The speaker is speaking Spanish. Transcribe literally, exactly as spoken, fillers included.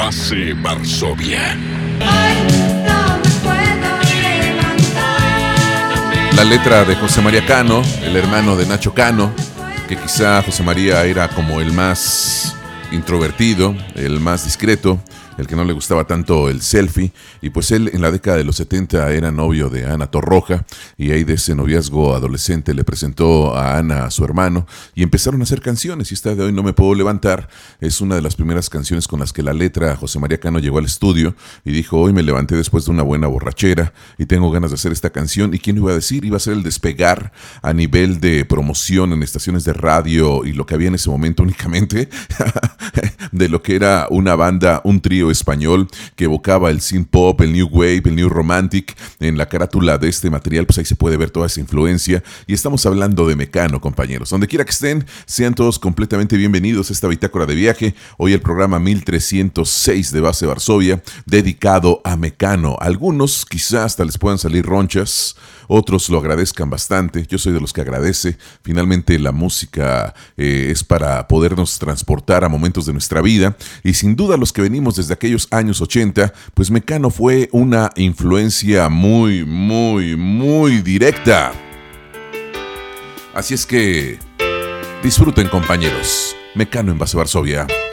Base Varsovia. La letra de José María Cano, el hermano de Nacho Cano, que quizá José María era como el más introvertido, el más discreto, el que no le gustaba tanto el selfie, y pues él en la década de los setenta era novio de Ana Torroja, y ahí de ese noviazgo adolescente le presentó a Ana a su hermano, y empezaron a hacer canciones, y esta de Hoy No Me Puedo Levantar es una de las primeras canciones con las que la letra José María Cano llegó al estudio, y dijo: hoy me levanté después de una buena borrachera, y tengo ganas de hacer esta canción, y ¿quién iba a decir? Iba a ser el despegar a nivel de promoción en estaciones de radio, y lo que había en ese momento únicamente, de lo que era una banda, un trío español que evocaba el synth pop, el new wave, el new romantic. En la carátula de este material, pues ahí se puede ver toda esa influencia, y estamos hablando de Mecano, compañeros. Donde quiera que estén, sean todos completamente bienvenidos a esta bitácora de viaje. Hoy el programa mil trescientos seis de Base Varsovia, dedicado a Mecano. Algunos quizás hasta les puedan salir ronchas, otros lo agradezcan bastante. Yo soy de los que agradece. Finalmente la música eh, es para podernos transportar a momentos de nuestra vida, y sin duda los que venimos desde aquellos años ochenta, pues Mecano fue una influencia muy, muy, muy directa. Así es que disfruten, compañeros. Mecano en Base Varsovia.